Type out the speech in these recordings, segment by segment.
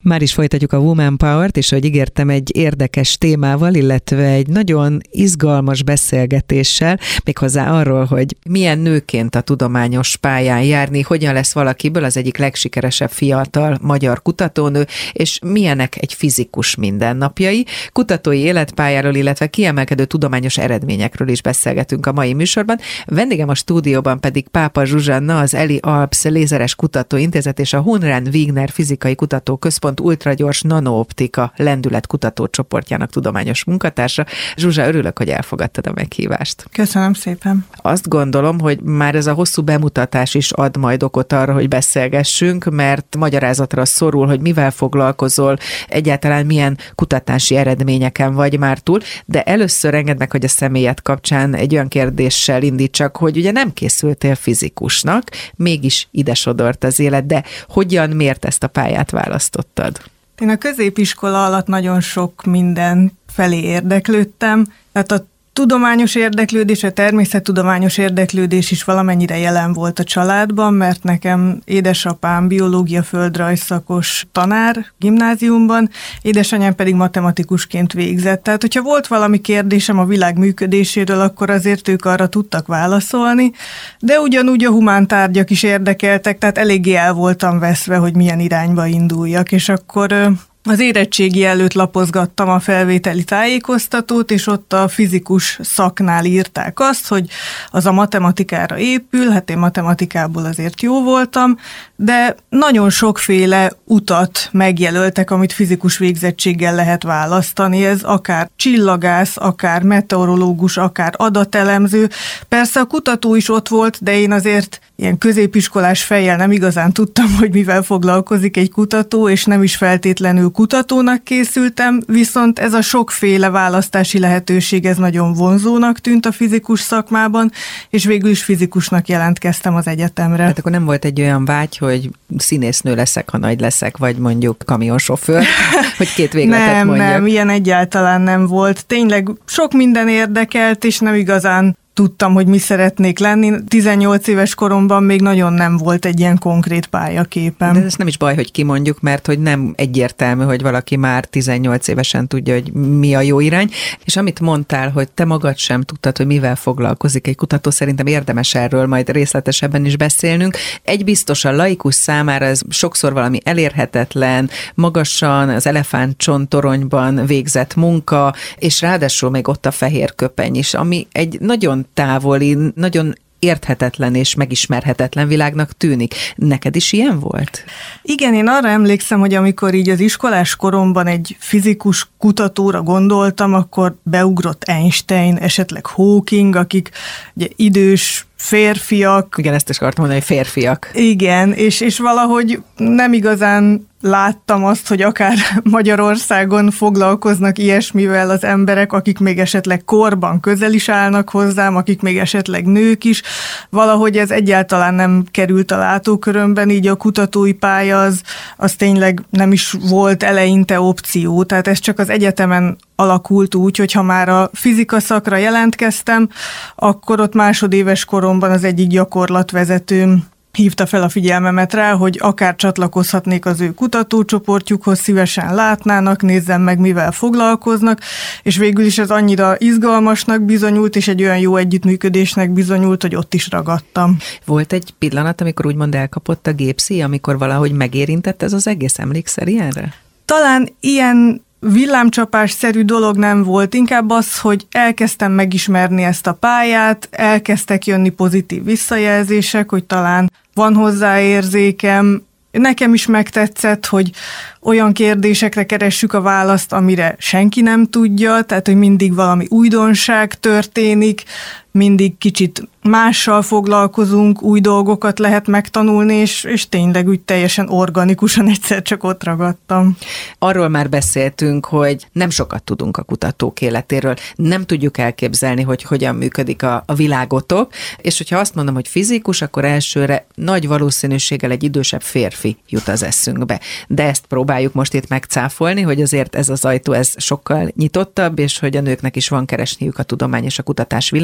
Már is folytatjuk a Woman Power-t, és ahogy ígértem, egy érdekes témával, illetve egy nagyon izgalmas beszélgetéssel, méghozzá arról, hogy milyen nőként a tudományos pályán járni, hogyan lesz valakiből az egyik legsikeresebb fiatal magyar kutatónő, és milyenek egy fizikus mindennapjai. Kutatói életpályáról, illetve kiemelkedő tudományos eredményekről is beszélgetünk a mai műsorban. Vendégem a stúdióban pedig Pápa Zsuzsanna, az Eli Alps Lézeres Kutatóintézet és a Hunrán Wigner Fizikai Kutatóközpont ultragyors nanooptika lendületkutató csoportjának tudományos munkatársa. Zsuzsa, örülök, hogy elfogadtad a meghívást. Köszönöm szépen. Azt gondolom, hogy már ez a hosszú bemutatás is ad majd okot arra, hogy beszélgessünk, mert magyarázatra szorul, hogy mivel foglalkozol, egyáltalán milyen kutatási eredményeken vagy már túl, de először engedd meg, hogy a személyed kapcsán egy olyan kérdéssel indítsak, hogy ugye nem készültél fizikusnak, mégis ide sodort az élet, de hogyan, miért ezt a pályát választottad? Én a középiskola alatt nagyon sok minden felé érdeklődtem, tehát a tudományos érdeklődés, a természettudományos érdeklődés is valamennyire jelen volt a családban, mert nekem édesapám biológia földrajz szakos tanár gimnáziumban, édesanyám pedig matematikusként végzett. Tehát, hogyha volt valami kérdésem a világ működéséről, akkor azért ők arra tudtak válaszolni, de ugyanúgy a humántárgyak is érdekeltek, tehát eléggé el voltam veszve, hogy milyen irányba induljak, és akkor az érettségi előtt lapozgattam a felvételi tájékoztatót, és ott a fizikus szaknál írták azt, hogy az a matematikára épül, hát én matematikából azért jó voltam, de nagyon sokféle utat megjelöltek, amit fizikus végzettséggel lehet választani. Ez akár csillagász, akár meteorológus, akár adatelemző. Persze a kutató is ott volt, de én azért ilyen középiskolás fejjel nem igazán tudtam, hogy mivel foglalkozik egy kutató, és nem is feltétlenül kutatónak készültem, viszont ez a sokféle választási lehetőség, ez nagyon vonzónak tűnt a fizikus szakmában, és végül is fizikusnak jelentkeztem az egyetemre. Hát akkor nem volt egy olyan vágy, hogy színésznő leszek, ha nagy leszek, vagy mondjuk kamionsofőr, hogy két végletet mondjak. Nem, ilyen egyáltalán nem volt. Tényleg sok minden érdekelt, és nem igazán tudtam, hogy mi szeretnék lenni. 18 éves koromban még nagyon nem volt egy ilyen konkrét pályaképem. De ez nem is baj, hogy kimondjuk, mert hogy nem egyértelmű, hogy valaki már 18 évesen tudja, hogy mi a jó irány. És amit mondtál, hogy te magad sem tudtad, hogy mivel foglalkozik egy kutató, szerintem érdemes erről majd részletesebben is beszélnünk. Egy biztos, a laikus számára ez sokszor valami elérhetetlen, magasan az elefántcsontoronyban végzett munka, és ráadásul még ott a fehér köpeny is, ami egy nagyon távoli, nagyon érthetetlen és megismerhetetlen világnak tűnik. Neked is ilyen volt? Igen, én arra emlékszem, hogy amikor így az iskolás koromban egy fizikus kutatóra gondoltam, akkor beugrott Einstein, esetleg Hawking, akik ugye idős férfiak. Igen, ezt is akartam mondani, hogy férfiak. Igen, és valahogy nem igazán láttam azt, hogy akár Magyarországon foglalkoznak ilyesmivel az emberek, akik még esetleg korban közel is állnak hozzám, akik még esetleg nők is. Valahogy ez egyáltalán nem került a látókörömben, így a kutatói pálya az tényleg nem is volt eleinte opció. Tehát ez csak az egyetemen alakult úgy, hogy ha már a fizika szakra jelentkeztem, akkor ott másodéves koromban az egyik gyakorlatvezetőm hívta fel a figyelmemet rá, hogy akár csatlakozhatnék az ő kutatócsoportjukhoz, szívesen látnának, nézzem meg, mivel foglalkoznak, és végül is ez annyira izgalmasnak bizonyult, és egy olyan jó együttműködésnek bizonyult, hogy ott is ragadtam. Volt egy pillanat, amikor úgymond elkapott a gépszíj, amikor valahogy megérintett ez az egész, emlékszel ilyenre? Talán ilyen villámcsapásszerű dolog nem volt, inkább az, hogy elkezdtem megismerni ezt a pályát, elkezdtek jönni pozitív visszajelzések, hogy talán van hozzá érzékem. Nekem is megtetszett, hogy olyan kérdésekre keressük a választ, amire senki nem tudja, tehát hogy mindig valami újdonság történik, mindig kicsit mással foglalkozunk, új dolgokat lehet megtanulni, és tényleg úgy teljesen organikusan egyszer csak ott ragadtam. Arról már beszéltünk, hogy nem sokat tudunk a kutatók életéről, nem tudjuk elképzelni, hogy hogyan működik a világotok, és hogyha azt mondom, hogy fizikus, akkor elsőre nagy valószínűséggel egy idősebb férfi jut az eszünkbe. De ezt próbáljuk most itt megcáfolni, hogy azért ez az ajtó ez sokkal nyitottabb, és hogy a nőknek is van keresniük a tudomány és a kutatás világában.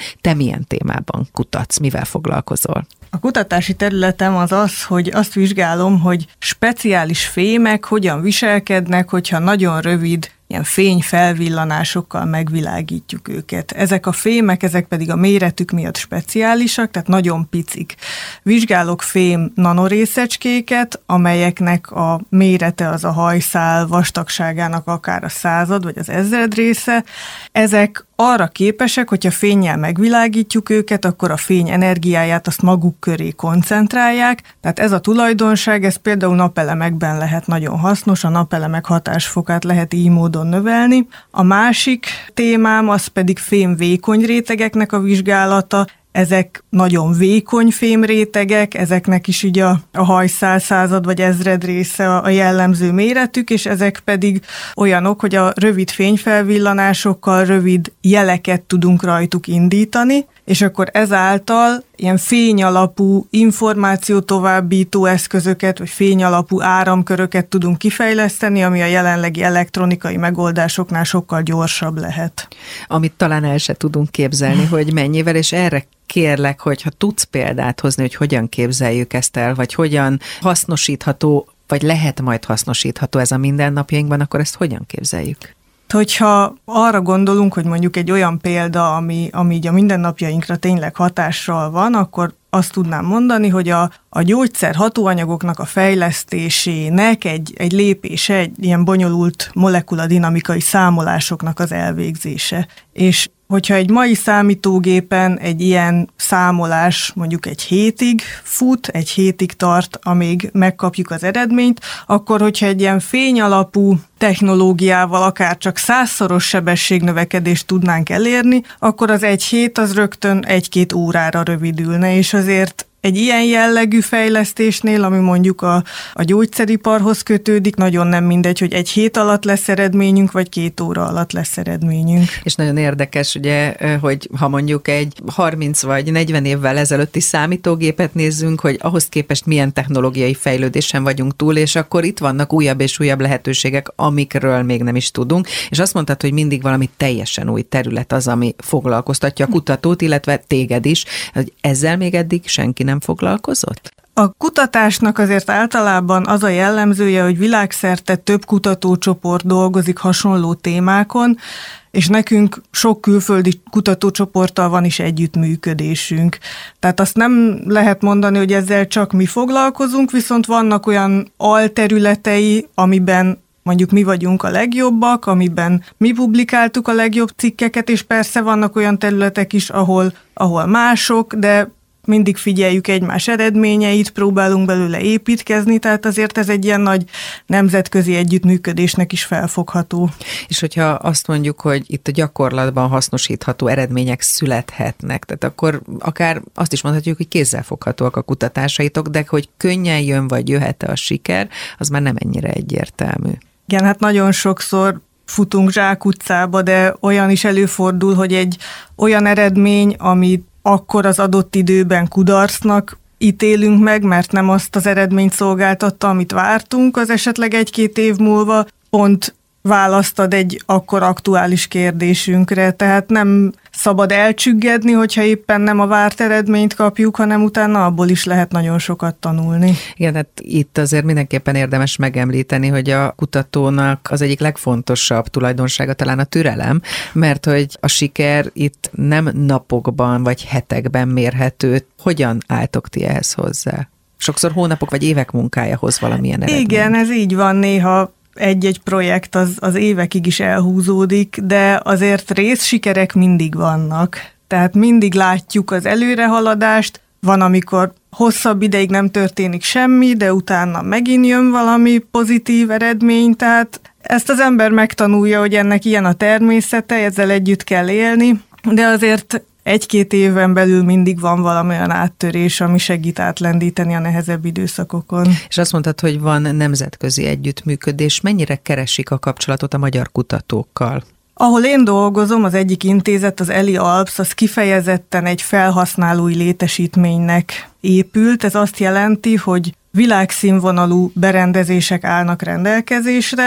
Te milyen témában kutatsz, mivel foglalkozol? A kutatási területem az, hogy azt vizsgálom, hogy speciális fémek hogyan viselkednek, hogyha nagyon rövid ilyen fényfelvillanásokkal megvilágítjuk őket. Ezek a fémek, ezek pedig a méretük miatt speciálisak, tehát nagyon picik. Vizsgálok fém nanorészecskéket, amelyeknek a mérete az a hajszál vastagságának akár a 100 vagy az 1000 része. Ezek arra képesek, hogyha fénnyel megvilágítjuk őket, akkor a fény energiáját azt maguk köré koncentrálják. Tehát ez a tulajdonság, ez például napelemekben lehet nagyon hasznos, a napelemek hatásfokát lehet így módon növelni. A másik témám az pedig fémvékony rétegeknek a vizsgálata. Ezek nagyon vékony fémrétegek, ezeknek is ugye a hajszál 100 vagy 1000 része a jellemző méretük, és ezek pedig olyanok, hogy a rövid fényfelvillanásokkal rövid jeleket tudunk rajtuk indítani, és akkor ezáltal ilyen fényalapú információ továbbító eszközöket, vagy fényalapú áramköröket tudunk kifejleszteni, ami a jelenlegi elektronikai megoldásoknál sokkal gyorsabb lehet. Amit talán el se tudunk képzelni, hogy mennyivel, és erre kérlek, hogyha tudsz példát hozni, hogy hogyan képzeljük ezt el, vagy hogyan hasznosítható, vagy lehet majd hasznosítható ez a mindennapjainkban, akkor ezt hogyan képzeljük? Hogyha arra gondolunk, hogy mondjuk egy olyan példa, ami így a mindennapjainkra tényleg hatással van, akkor azt tudnám mondani, hogy a gyógyszer hatóanyagoknak a fejlesztésének egy lépése, egy ilyen bonyolult molekuladinamikai számolásoknak az elvégzése. És hogyha egy mai számítógépen egy ilyen számolás mondjuk egy hétig fut, egy hétig tart, amíg megkapjuk az eredményt, akkor hogyha egy ilyen fényalapú technológiával akár csak 100-szoros sebességnövekedést tudnánk elérni, akkor az egy hét az rögtön 1-2 órára rövidülne, és azért egy ilyen jellegű fejlesztésnél, ami mondjuk a gyógyszeriparhoz kötődik, nagyon nem mindegy, hogy egy hét alatt lesz eredményünk, vagy 2 óra alatt lesz eredményünk. És nagyon érdekes, ugye, hogy ha mondjuk egy 30 vagy 40 évvel ezelőtti számítógépet nézzünk, hogy ahhoz képest milyen technológiai fejlődésen vagyunk túl, és akkor itt vannak újabb és újabb lehetőségek, amikről még nem is tudunk, és azt mondtad, hogy mindig valami teljesen új terület az, ami foglalkoztatja a kutatót, illetve téged is, hogy ezzel még eddig senki nem foglalkozott? A kutatásnak azért általában az a jellemzője, hogy világszerte több kutatócsoport dolgozik hasonló témákon, és nekünk sok külföldi kutatócsoporttal van is együttműködésünk. Tehát azt nem lehet mondani, hogy ezzel csak mi foglalkozunk, viszont vannak olyan alterületei, amiben mondjuk mi vagyunk a legjobbak, amiben mi publikáltuk a legjobb cikkeket, és persze vannak olyan területek is, ahol mások, de mindig figyeljük egymás eredményeit, próbálunk belőle építkezni, tehát azért ez egy ilyen nagy nemzetközi együttműködésnek is felfogható. És hogyha azt mondjuk, hogy itt a gyakorlatban hasznosítható eredmények születhetnek, tehát akkor akár azt is mondhatjuk, hogy kézzelfoghatóak a kutatásaitok, de hogy könnyen jön vagy jöhet-e a siker, az már nem ennyire egyértelmű. Igen, hát nagyon sokszor futunk zsákutcába, de olyan is előfordul, hogy egy olyan eredmény, amit akkor az adott időben kudarcnak ítélünk meg, mert nem azt az eredményt szolgáltatta, amit vártunk, az esetleg 1-2 év múlva pont választ ad egy akkor aktuális kérdésünkre, tehát nem szabad elcsüggedni, hogyha éppen nem a várt eredményt kapjuk, hanem utána abból is lehet nagyon sokat tanulni. Igen, hát itt azért mindenképpen érdemes megemlíteni, hogy a kutatónak az egyik legfontosabb tulajdonsága talán a türelem, mert hogy a siker itt nem napokban vagy hetekben mérhető. Hogyan álltok ti ehhez hozzá? Sokszor hónapok vagy évek munkája hoz valamilyen eredményt. Igen, ez így van néha. Egy-egy projekt az évekig is elhúzódik, de azért részsikerek mindig vannak. Tehát mindig látjuk az előrehaladást, van, amikor hosszabb ideig nem történik semmi, de utána megint jön valami pozitív eredmény, tehát ezt az ember megtanulja, hogy ennek ilyen a természete, ezzel együtt kell élni, de azért 1-2 éven belül mindig van valami olyan áttörés, ami segít átlendíteni a nehezebb időszakokon. És azt mondtad, hogy van nemzetközi együttműködés. Mennyire keresik a kapcsolatot a magyar kutatókkal? Ahol én dolgozom, az egyik intézet, az ELI Alps, az kifejezetten egy felhasználói létesítménynek épült. Ez azt jelenti, hogy világszínvonalú berendezések állnak rendelkezésre,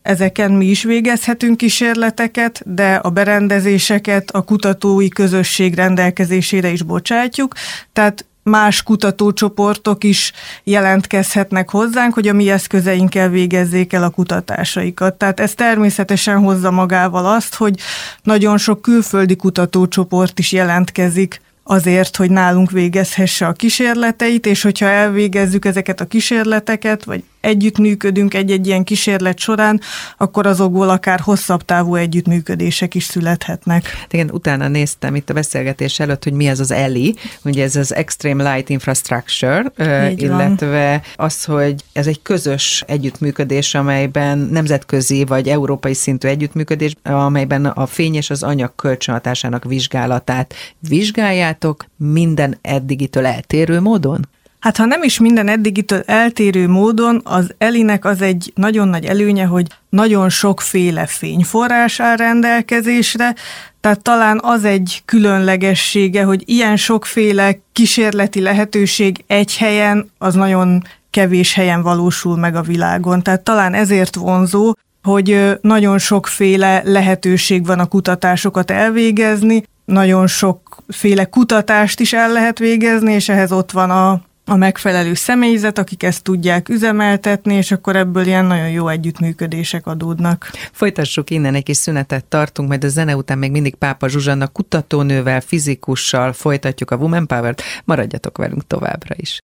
ezeken mi is végezhetünk kísérleteket, de a berendezéseket a kutatói közösség rendelkezésére is bocsátjuk, tehát más kutatócsoportok is jelentkezhetnek hozzánk, hogy a mi eszközeinkkel végezzék el a kutatásaikat. Tehát ez természetesen hozza magával azt, hogy nagyon sok külföldi kutatócsoport is jelentkezik azért, hogy nálunk végezhesse a kísérleteit, és hogyha elvégezzük ezeket a kísérleteket, vagy együttműködünk egy-egy ilyen kísérlet során, akkor azokból akár hosszabb távú együttműködések is születhetnek. Igen, utána néztem itt a beszélgetés előtt, hogy mi ez az ELI, ugye ez az Extreme Light Infrastructure, illetve az, hogy ez egy közös együttműködés, amelyben nemzetközi vagy európai szintű együttműködés, amelyben a fény és az anyag kölcsönhatásának vizsgálatát vizsgáljátok minden eddigitől eltérő módon? Hát ha nem is minden eddigitől eltérő módon, az ELI-nek az egy nagyon nagy előnye, hogy nagyon sokféle fényforrás áll rendelkezésre, tehát talán az egy különlegessége, hogy ilyen sokféle kísérleti lehetőség egy helyen, az nagyon kevés helyen valósul meg a világon. Tehát talán ezért vonzó, hogy nagyon sokféle lehetőség van a kutatásokat elvégezni, nagyon sokféle kutatást is el lehet végezni, és ehhez ott van a megfelelő személyzet, akik ezt tudják üzemeltetni, és akkor ebből ilyen nagyon jó együttműködések adódnak. Folytassuk innen, egy kis szünetet tartunk, majd a zene után még mindig Pápa Zsuzsanna kutatónővel, fizikussal folytatjuk a Woman Power-t. Maradjatok velünk továbbra is.